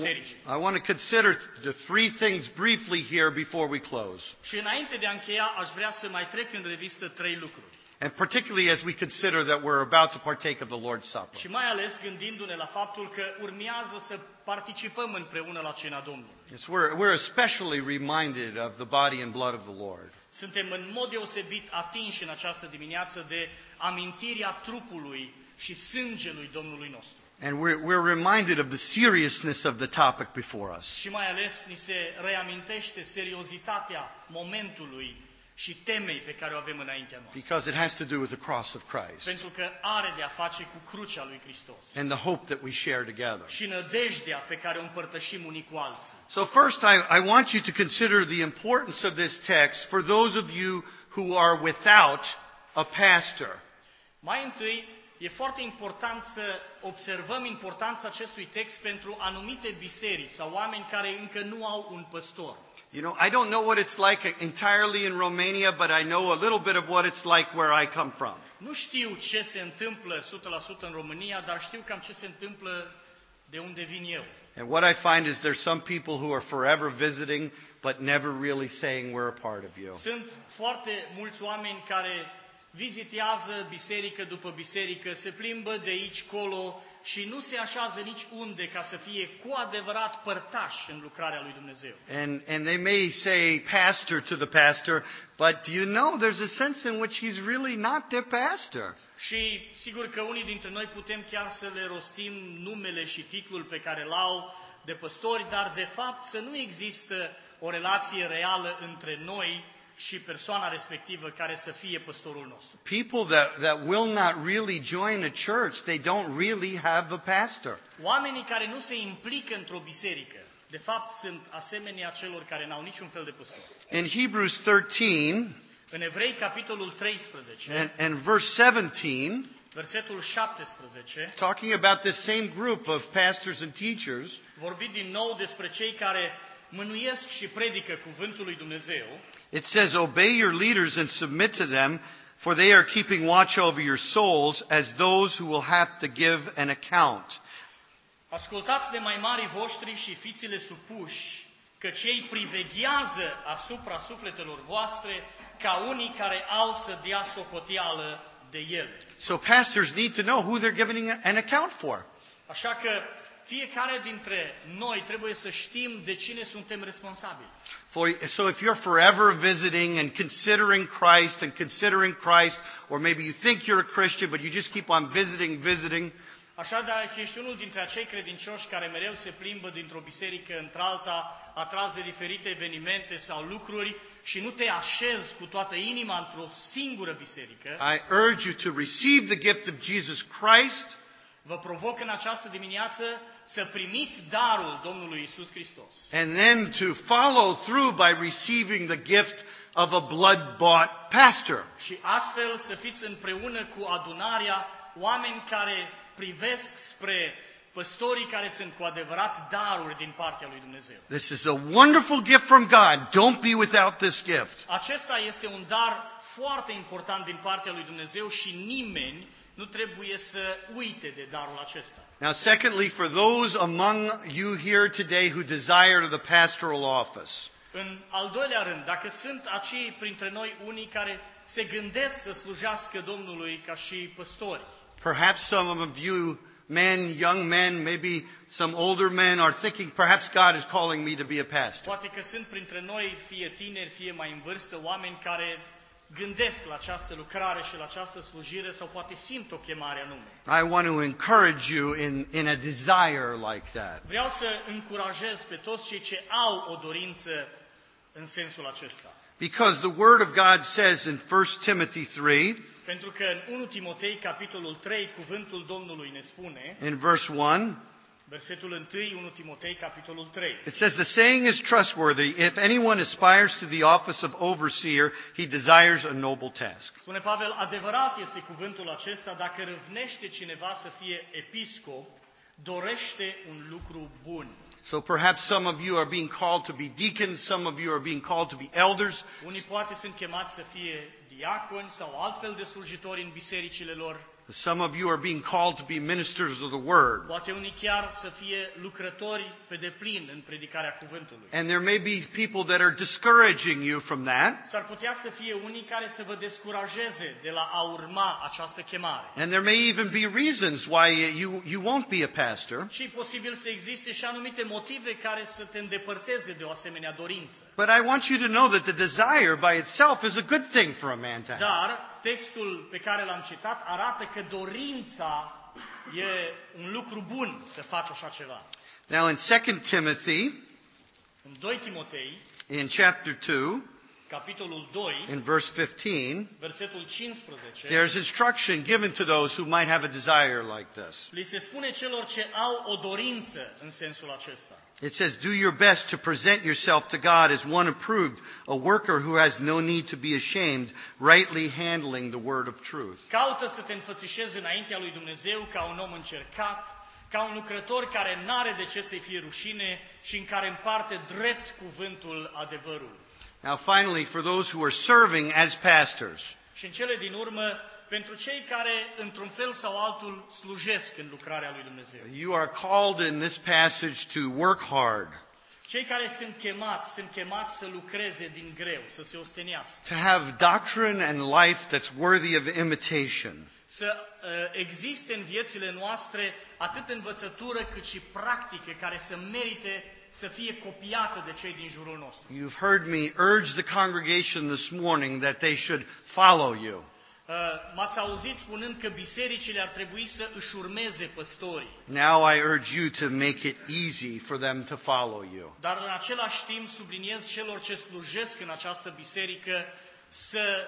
I want to consider the three things briefly here before we close. Și înainte de a încheia, aș vrea să mai trec în revistă trei lucruri. And particularly as we consider that we're about to partake of the Lord's Supper. Și mai ales gândindu-ne la faptul că urmează să participăm împreună la cina Domnului. Yes, we're especially reminded of the body and blood of the Lord. Suntem în mod deosebit atinși în această dimineață de amintirea trupului și sângelui Domnului nostru. And we're reminded of the seriousness of the topic before us. Și mai ales ni se reamintește seriozitatea momentului și temei pe care o avem înaintea noastră. Because it has to do with the cross of Christ Pentru că are de a face cu crucea lui Hristos. and the hope that we share together. Și nădejdea pe care o împărtășim unii cu alții. So first I want you to consider the importance of this text for those of you who are without a pastor. Mai întâi, e foarte important să observăm importanța acestui text pentru anumite biserici sau oameni care încă nu au un păstor. You know, I don't know what it's like entirely in Romania, but I know a little bit of what it's like where I come from. Nu știu ce se întâmplă 100% în România, dar știu cam ce se întâmplă de unde vin eu. And what I find is there's some people who are forever visiting, but never really saying we're a part of you. Sunt foarte mulți oameni care vizitează biserică după biserică, se plimbă de aici colo și nu se așează nici unde ca să fie cu adevărat părtași în lucrarea lui Dumnezeu. And they may say pastor to the pastor, but do you know there's a sense in which he's really not their pastor? Și sigur că unii dintre noi putem chiar să le rostim numele și titlul pe care l-au de păstori, dar de fapt să nu există o relație reală între noi și persoana respectivă care să fie păstorul nostru. People that will not really join a church, they don't really have a pastor. Oamenii care nu se implică într-o biserică, de fapt sunt asemenea celor care n-au niciun fel de păstor. In Hebrews 13 În Evrei, capitolul 13, and verse 17, versetul 17, talking about this same group of pastors and teachers, vorbit din nou despre cei care mânuiesc și predică cuvântul lui Dumnezeu. it says, obey your leaders and submit to them, for they are keeping watch over your souls as those who will have to give an account. Ascultați de mai mari voștri și fiți-le supuși, că cei priveghează asupra sufletelor voastre ca unii care au să dea socoteală de ele. So pastors need to know who they're giving an account for. Așa că fiecare dintre noi trebuie să știm de cine suntem responsabili. So if you're forever visiting and considering Christ, or maybe you think you're a Christian, but you just keep on visiting, Așadar, ești unul dintre acei credincioși care mereu se plimbă dintr-o biserică într-alta, atras de diferite evenimente sau lucruri și nu te așezi cu toată inima într-o singură biserică, I urge you to receive the gift of Jesus Christ, vă provoc în această dimineață să primiți darul Domnului Isus Hristos. and then to follow through by receiving the gift of a blood-bought pastor. Și astfel să fiți împreună cu adunarea oameni care privesc spre păstorii care sunt cu adevărat daruri din partea lui Dumnezeu. This is a wonderful gift from God. Don't be without this gift. Acesta este un dar foarte important din partea lui Dumnezeu și nimeni nu trebuie să uite de darul acesta. Now, secondly, for those among you here today who desire the pastoral office, În al doilea rând, dacă sunt acei printre noi unii care se gândesc să slujească Domnului ca și păstori, perhaps some of you men, young men, maybe some older men are thinking perhaps God is calling me to be a pastor. Poate că sunt printre noi, fie tineri, fie mai în vârstă, oameni care gândesc la această lucrare și la această slujire sau poate simt o chemare anume. I want to encourage you in a desire like that. Vreau să încurajez pe toți cei ce au o dorință în sensul acesta. Because the Word of God says in 1 Timothy 3, Pentru că în 1 Timotei, capitolul 3, cuvântul Domnului ne spune, in verse 1, versetul 1, 1 Timotei, capitolul 3. it says, "The saying is trustworthy. If anyone aspires to the office of overseer, he desires a noble task." Spune Pavel, adevărat este cuvântul acesta, dacă râvnește cineva să fie episcop, dorește un lucru bun. So perhaps some of you are being called to be deacons, some of you are being called to be elders, Unii poate sunt chemați să fie diaconi sau altfel de slujitori în bisericile lor. some of you are being called to be ministers of the Word. Poate unii chiar să fie lucrători pe deplin în predicarea cuvântului. And there may be people that are discouraging you from that. S-ar putea să fie unii care să vă descurajeze de la a urma această chemare. And there may even be reasons why you won't be a pastor. Și e posibil să existe și anumite motive care să te îndepărteze de o asemenea dorință. But I want you to know that the desire by itself is a good thing for a man to have. Dar textul pe care l-am citat arată că dorința e un lucru bun să faci așa ceva. Now in 2 Timothy, În 2 Timotei, in chapter 2, capitolul 2, in verse 15, versetul 15, there's instruction given to those who might have a desire like this. li se spune celor ce au o dorință în sensul acesta. It says, "Do your best to present yourself to God as one approved, a worker who has no need to be ashamed, rightly handling the word of truth." Caută să te înfățișezi înaintea lui Dumnezeu ca un om încercat, ca un lucrător care n-are de ce să-i fie rușine și în care împarte drept cuvântul adevărului. Now finally, for those who are serving as pastors, Și în cele din urmă, pentru cei care, într-un fel sau altul, slujesc în lucrarea lui Dumnezeu. you are called in this passage to work hard, Cei care sunt chemați să lucreze din greu, să se ostenească. to have doctrine and life that's worthy of imitation. Să existe în viețile noastre atât învățătură cât și practică care să merite să fie copiată de cei din jurul nostru. You've heard me urge the congregation this morning that they should follow you. M-ați auzit spunând că bisericile ar trebui să își urmeze păstorii. Now I urge you to make it easy for them to follow you. Dar în același timp subliniez celor ce slujesc în această biserică să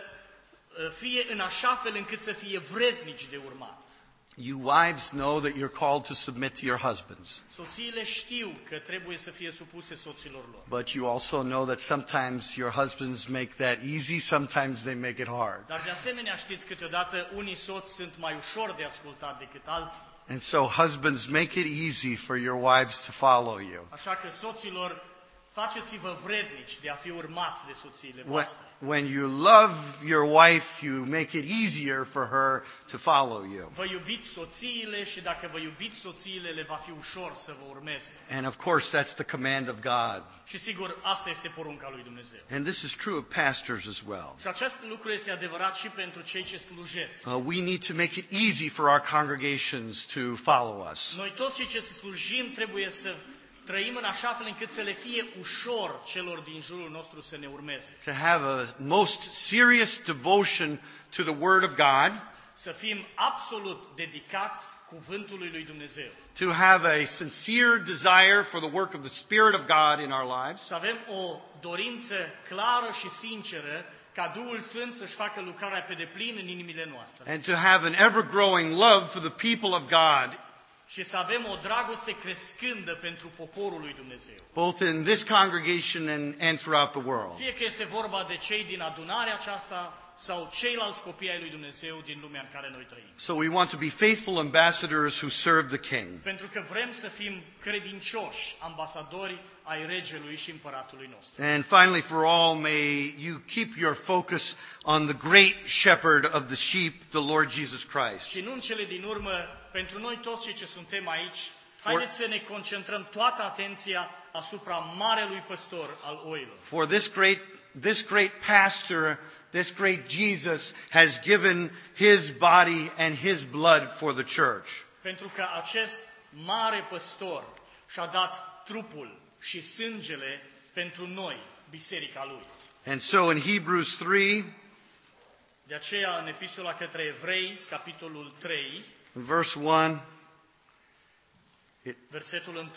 fie în așa fel încât să fie vrednici de urmat. You wives know that you're called to submit to your husbands. Soțiile știu că trebuie să fie supuse soților lor. But you also know that sometimes your husbands make that easy, sometimes they make it hard. Dar de asemenea știți câteodată unii soți sunt mai ușor de ascultat decât alții. And so husbands, make it easy for your wives to follow you. Așa că soților, faceți-vă vrednici de a fi urmați de soțiile voastre. When you love your wife, you make it easier for her to follow you. Vă iubiți soțiile și dacă vă iubiți soțiile, le va fi ușor să vă urmeze. And of course, that's the command of God. Și sigur, asta este porunca lui Dumnezeu. And this is true of pastors as well. Și acest lucru este adevărat și pentru cei ce slujesc. We need to make it easy for our congregations to follow us. Noi toți cei ce slujim trebuie să trăim în așa fel încât să le fie ușor celor din jurul nostru să ne urmeze. To have a most serious devotion to the Word of God. Să fim absolut dedicați cuvântului lui Dumnezeu. To have a sincere desire for the work of the Spirit of God in our lives. Să avem o dorință clară și sinceră ca Duhul Sfânt să-și facă lucrarea pe deplin în inimile noastre. And to have an ever-growing love for the people of God. Și să avem o dragoste crescândă pentru poporul lui Dumnezeu. Both in this congregation and throughout the world. Fie că este vorba de cei din adunarea aceasta sau ceilalți copii ai lui Dumnezeu din lumea în care noi trăim. So we want to be faithful ambassadors who serve the King. Pentru că vrem să fim credincioși ambasadori ai regelui și împăratului nostru. And finally, for all, may you keep your focus on the great shepherd of the sheep, the Lord Jesus Christ. Și nu în cele din urmă, pentru noi toți cei ce suntem aici, haideți să ne concentrăm toată atenția asupra marelui păstor al oilor. For this great pastor, this great Jesus has given his body and his blood for the church. Pentru că acest mare păstor și-a dat trupul și sângele pentru noi, biserica lui. And so in Hebrews 3, De aceea, în Epistola către Evrei, capitolul 3, in verse 1, versetul 1,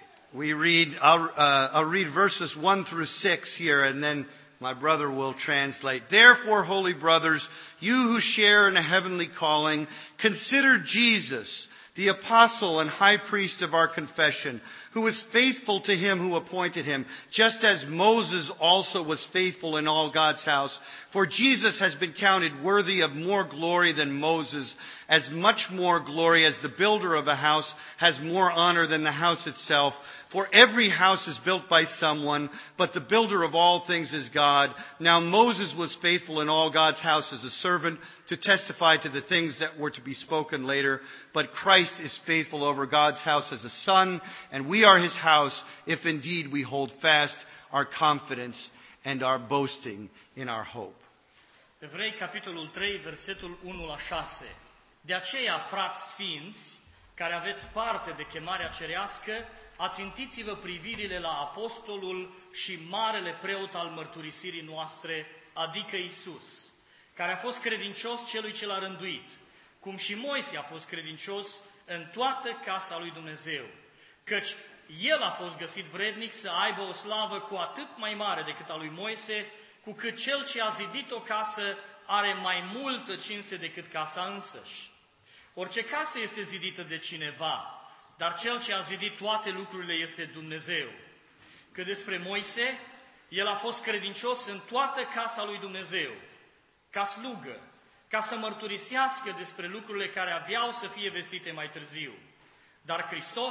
we read, I'll read verses 1 through 6 here, and then my brother will translate. Therefore, holy brothers, you who share in a heavenly calling, consider Jesus, the apostle and high priest of our confession, who was faithful to him who appointed him, just as Moses also was faithful in all God's house. For Jesus has been counted worthy of more glory than Moses, as much more glory as the builder of a house has more honor than the house itself. For every house is built by someone, but the builder of all things is God. Now Moses was faithful in all God's house as a servant to testify to the things that were to be spoken later. But Christ is faithful over God's house as a son, and we are his house if indeed we hold fast our confidence and our boasting in our hope. Evrei, capitolul 3, versetul 1 la 6. De aceea, frați sfinți, care aveți parte de chemarea cerească, ațintiți-vă privirile la apostolul și marele preot al mărturisirii noastre, adică Isus, care a fost credincios celui ce l-a rânduit, cum și Moise a fost credincios în toată casa lui Dumnezeu, căci el a fost găsit vrednic să aibă o slavă cu atât mai mare decât a lui Moise, cu cât cel ce a zidit o casă are mai multă cinste decât casa însăși. Orice casă este zidită de cineva, dar cel ce a zidit toate lucrurile este Dumnezeu. Că despre Moise, el a fost credincios în toată casa lui Dumnezeu, ca slugă, ca să mărturisească despre lucrurile care aveau să fie vestite mai târziu. Dar Hristos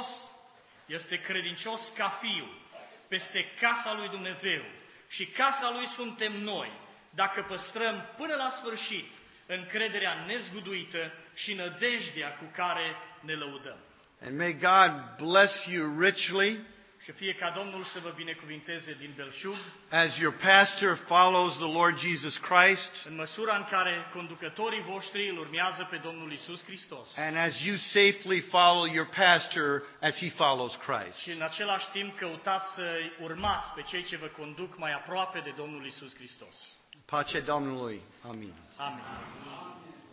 este credincios ca fiu peste casa lui Dumnezeu și casa lui suntem noi, dacă păstrăm până la sfârșit încrederea nezguduită și nădejdea cu care ne lăudăm. And may God bless you richly Și fie ca Domnul să vă binecuvinteze din belșug, as your pastor follows the Lord Jesus Christ, în măsura în care conducătorii voștri îl urmează pe Domnul Isus Hristos. and as you safely follow your pastor as he follows Christ. Și în același timp căutați să urmați pe cei ce vă conduc mai aproape de Domnul Isus Hristos. Pacea Domnului. Amin. Amin.